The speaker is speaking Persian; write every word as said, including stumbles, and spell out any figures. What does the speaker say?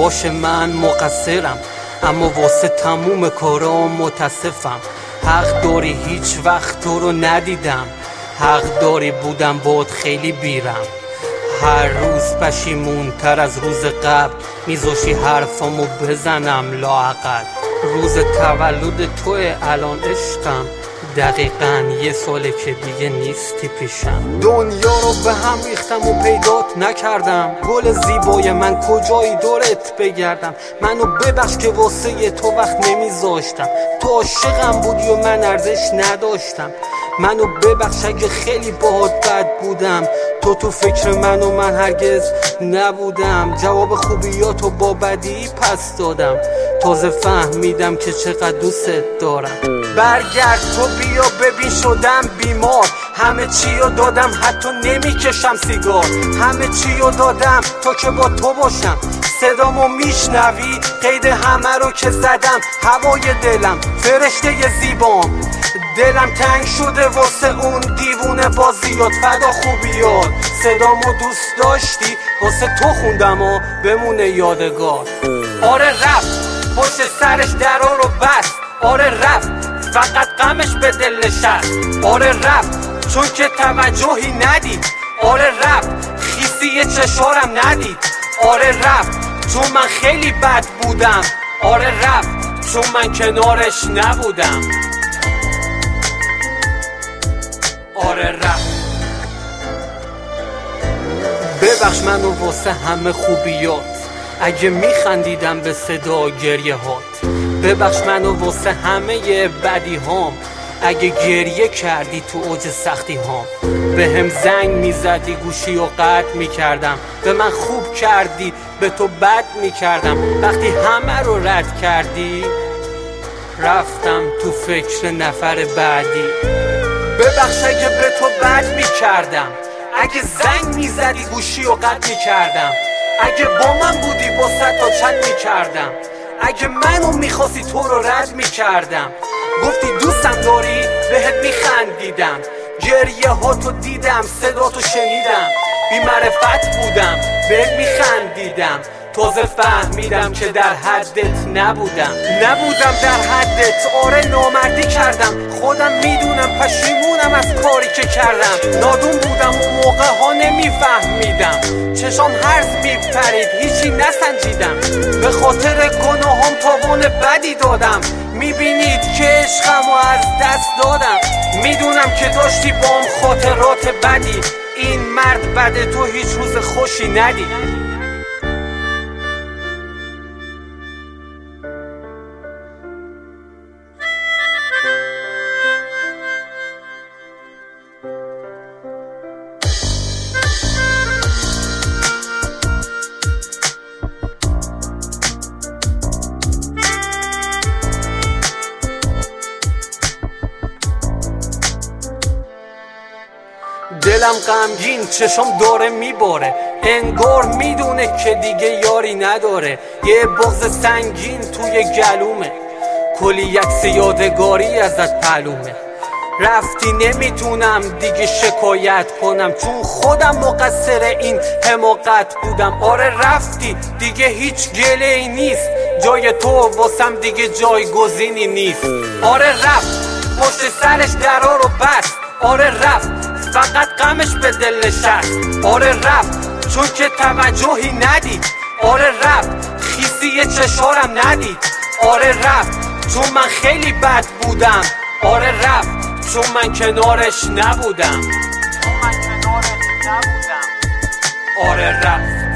باشه من مقصرم، اما واسه تموم کارام متاسفم. حق داری هیچ وقت تو رو ندیدم، حق داری بودم باد خیلی بیرم. هر روز پشیمون تر از روز قبل، میذاشی حرفامو بزنم لااقل. روز تولد توه الان عشقم، دقیقاً یه ساله که دیگه نیستی پیشم. دنیا رو به هم ریختم و پیدات نکردم، گل زیبای من کجایی دورت بگردم. منو ببخش که واسه تو وقت نمیذاشتم، تو عاشقم بودی و من ارزش نداشتم. منو ببخش اگه خیلی باهات بد بودم، تو تو فکر من و من هرگز نبودم. جواب خوبیاتو با بدی پس دادم، تازه فهمیدم که چقدر دوست دارم. برگرد تو بیا ببین شدم بیمار، همه چیو دادم حتی نمیکشم سیگار. همه چیو دادم تا که با تو باشم، صدامو میشنوی قید همه رو که زدم. هوای دلم فرشته زیبام، دلم تنگ شده واسه اون دیوونه بازیات. فدا خوبیات صدامو دوست داشتی، واسه تو خوندم و بمونه یادگار. آره رفت پشت سرش درا رو بست، آره رفت فقط غمش به دل نشست. آره رفت چون که توجهی ندید، آره رفت خیسی چشارم ندید. آره رفت چون من خیلی بد بودم، آره رفت چون من کنارش نبودم. آره رفت. ببخش منو واسه همه خوبیات، اگه میخندیدم به صدا گریه هات. ببخش منو واسه همه بدی هام، اگه گریه کردی تو اوج سختی هام. به هم زنگ میزدی گوشی و قطع میکردم، به من خوب کردی به تو بد میکردم. وقتی همه رو رد کردی رفتم تو فکر نفر بعدی. ببخش اگه به تو بد میکردم، اگه زنگ میزدی گوشی و قطع میکردم. اگه با من بودی با صد تا چت میکردم، اگه منو میخواستی تو رو رد میکردم. گفتی دوستم داری بهت میخندیدم، گریه هاتو دیدم صداتو شنیدم. بی معرفت بودم بهت میخندیدم، تازه فهمیدم که در حدت نبودم. نبودم در حدت، آره نامردی کردم. خودم میدونم پشیمونم از کاری که کردم. نادون بودم اون موقع ها نمیفهمیدم، چشام هرز میپرید هیچی نسنجیدم. به خاطر گناهام تاوان بدی دادم، میبینید که عشقمو از دست دادم. میدونم که داشتی بام خاطرات بدی، این مرد بده تو هیچ روز خوشی ندید. دلم غمگین چشم داره میباره، انگار میدونه که دیگه یاری نداره. یه بغض سنگین توی گلومه، کلی عکس یادگاری ازت معلومه. رفتی نمیتونم دیگه شکایت کنم، چون خودم مقصر این حماقت بودم. آره رفتی دیگه هیچ گله ای نیست، جای تو واسم دیگه جایگزینی نیست. آره رفت پشت سرش درا رو بست، آره رفت فقط غمش به دل نشست. آره رفت چون که توجهی ندید، آره رفت خیسی چشارم ندید. آره رفت چون من خیلی بد بودم، آره رفت چون من کنارش نبودم. چون من کنارش نبودم. آره رفت.